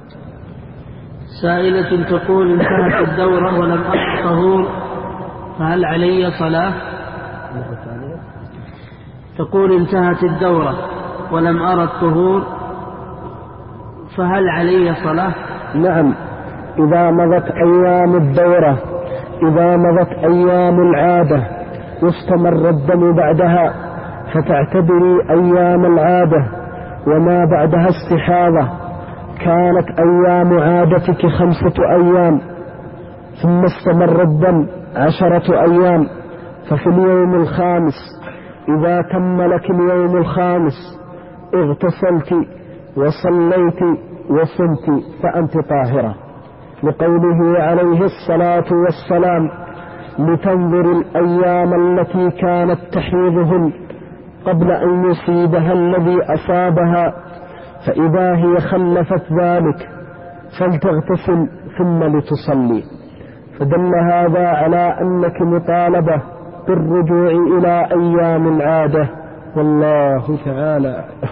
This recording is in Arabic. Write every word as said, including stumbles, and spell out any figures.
سائلة تقول انتهت الدورة ولم أقض طهور فهل علي صلاة؟ تقول انتهت الدورة ولم أرى الطهور فهل علي صلاة؟ نعم، إذا مضت أيام الدورة، إذا مضت أيام العادة واستمر الدم بعدها فتعتبري أيام العادة وما بعدها استحاضة. كانت أيام عادتك خمسة أيام ثم استمر الدم عشرة أيام، ففي اليوم الخامس إذا تم لك اليوم الخامس اغتسلت وصليت وصمت فأنت طاهرة، لقوله عليه الصلاة والسلام: لتنظر الأيام التي كانت تحيضهن قبل أن يصيبها الذي أصابها، فإذا هي خلفت ذلك فلتغتسل ثم لتصلي. فدل هذا على أنك مطالبة بالرجوع إلى أيام العادة، والله تعالى